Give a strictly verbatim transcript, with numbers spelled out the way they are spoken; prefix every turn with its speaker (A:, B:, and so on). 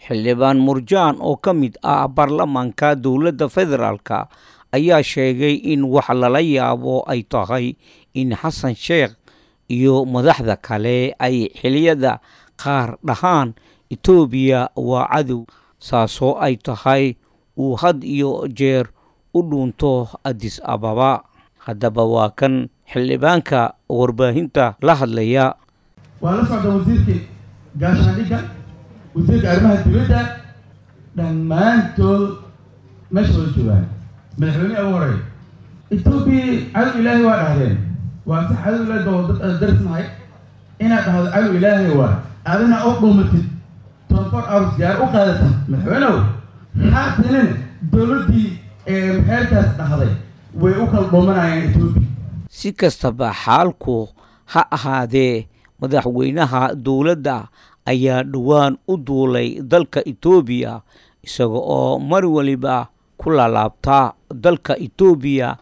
A: xildhibaan Murjaan oo ka mid ah baarlamaanka dowladda federaalka ayaa sheegay in wax lala yaabo ay tahay in Xasan Sheekh iyo madaxda kale ay xiliyada qaar dhahaan Itoobiya waa cadow saasoo ay tahay uu had iyo jeer u dhunto Addis Ababa. haddaba waa kan xildhibaanka warbaahinta la hadlaya.
B: waa la socda wasiirkii gaashaandhigga wasiirka arrimaha dibadda dhammaantood meesha wada joogaan madaxweyne ugu horeeya Itoobiya cadow ilaahay waa dhahdeen waa sax cadow ilaahay baa dad darsnahay inaad dhahdo cadow ilaahay waa adina oo dhuumatid twenty-four hours gaar u qaadata madaxweynehu haatan dowladdii ee maxaarkaas dhahday way u kala dhuumanayaan Itoobiya.
A: si kastaba xaalku ha ahaadee madaxweynaha dowladda ayaa dhawaan u duulay dalka Itoobiya isaga oo mar waliba ku laalaabta dalka Itoobiya